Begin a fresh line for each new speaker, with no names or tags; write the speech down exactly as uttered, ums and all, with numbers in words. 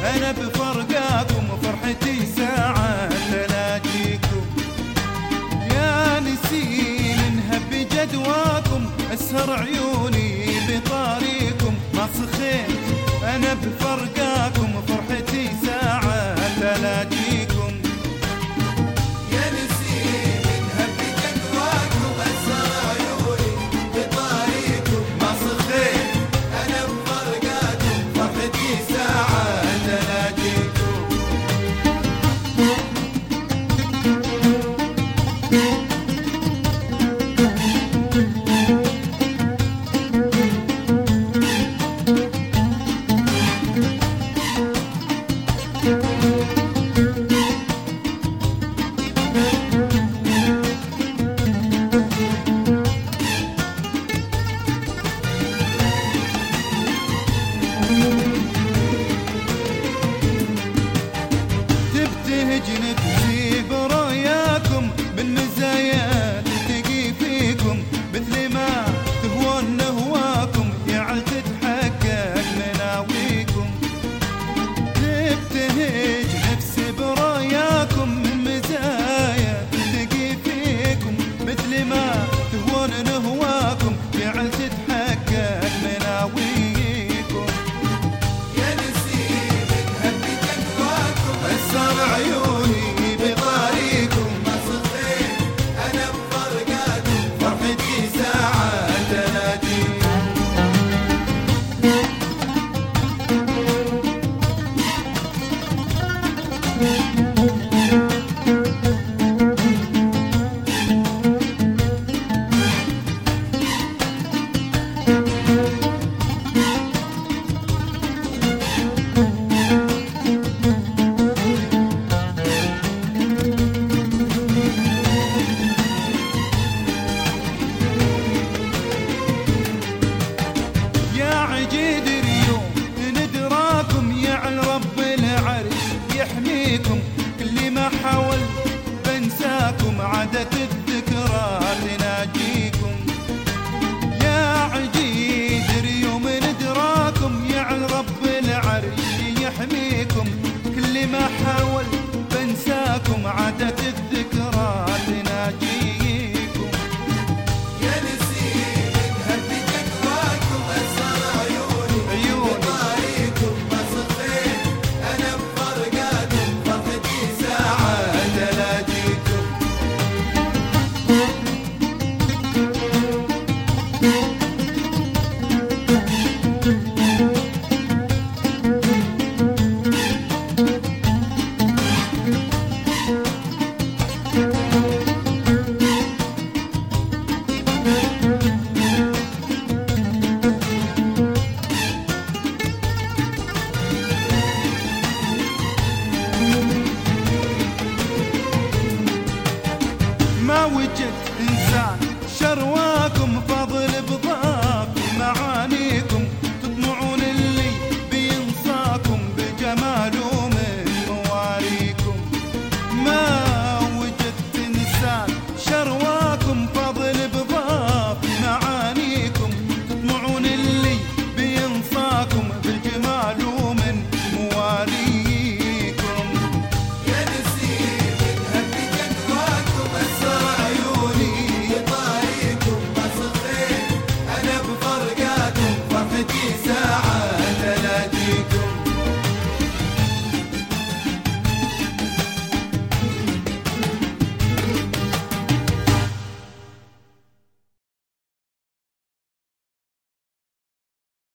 أنا بفرقاكم فرحتي ساعة تلاقيكم. يا نسيم انهب بجدواكم أسهر عيوني بطاريكم ما سخيت. أنا بفرقاكم فرحتي ساعة تلاقيكم.
يا نسيم انهب بجدواكم أسهر عيوني بطاريكم ما سخيت. أنا بفرقاكم فرحتي ساعة تلاقيكم.
تبتهج نفسي برؤياكم من مزايا تلتقي فيكم مثل ما تهوون نهواكم يعل تتحقق مناويكم. تبتهج نفسي برؤياكم من مزايا تلتقي فيكم مثل ما تهوون نهواكم يعل تتحقق مناويكم.
يا نسيم انهب بجدواكم
أسهر عيوني بطاريكم
ما سخيت. أنا بفرقاكم
فرحتي ساعة تلاقيكم. يا عجيد اليوم ندراكم يعل رب العرش يحميكم. كل ما حاول بنساكم عادت الذكرى تناجيكم. يا عجيد اليوم ندراكم يعل رب العرش يحميكم. كل ما حاول بنساكم عادت الذكرى تناجيكم.
يا نسيم انهب بجدواكم أسهر عيوني
عيوني
بطاريكم ما سخيت. أنا بفرقاكم فرحتي ساعة
تلاقيكم. ما وجدت